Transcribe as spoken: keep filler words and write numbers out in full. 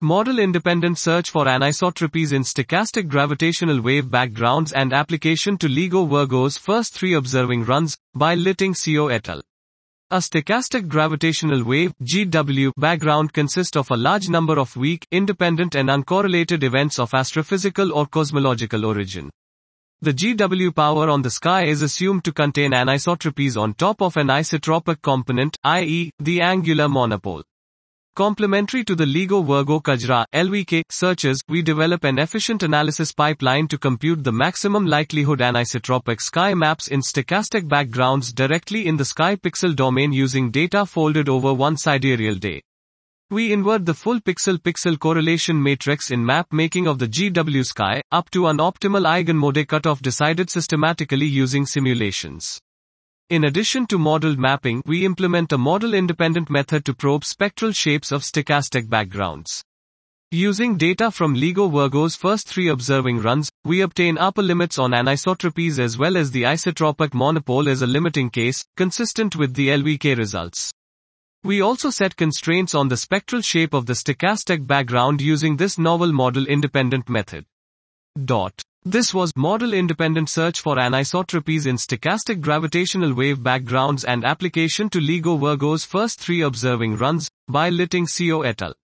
Model-independent search for anisotropies in stochastic gravitational wave backgrounds and application to LIGO-Virgo's first three observing runs, by Liting Xiao et al. A stochastic gravitational wave (G W) background consists of a large number of weak, independent and uncorrelated events of astrophysical or cosmological origin. The G W power on the sky is assumed to contain anisotropies on top of an isotropic component, that is, the angular monopole. Complementary to the LIGO-Virgo-Kajra (L V K) searches, we develop an efficient analysis pipeline to compute the maximum likelihood anisotropic sky maps in stochastic backgrounds directly in the sky pixel domain using data folded over one sidereal day. We invert the full pixel-pixel correlation matrix in map making of the G W sky, up to an optimal eigenmode cutoff decided systematically using simulations. In addition to modeled mapping, we implement a model-independent method to probe spectral shapes of stochastic backgrounds. Using data from LIGO-Virgo's first three observing runs, we obtain upper limits on anisotropies as well as the isotropic monopole as a limiting case, consistent with the L V K results. We also set constraints on the spectral shape of the stochastic background using this novel model-independent method. Dot. This was Model-Independent Search for Anisotropies in Stochastic Gravitational Wave Backgrounds and Application to LIGO-Virgo's First Three Observing Runs, by Liting Xiao et al.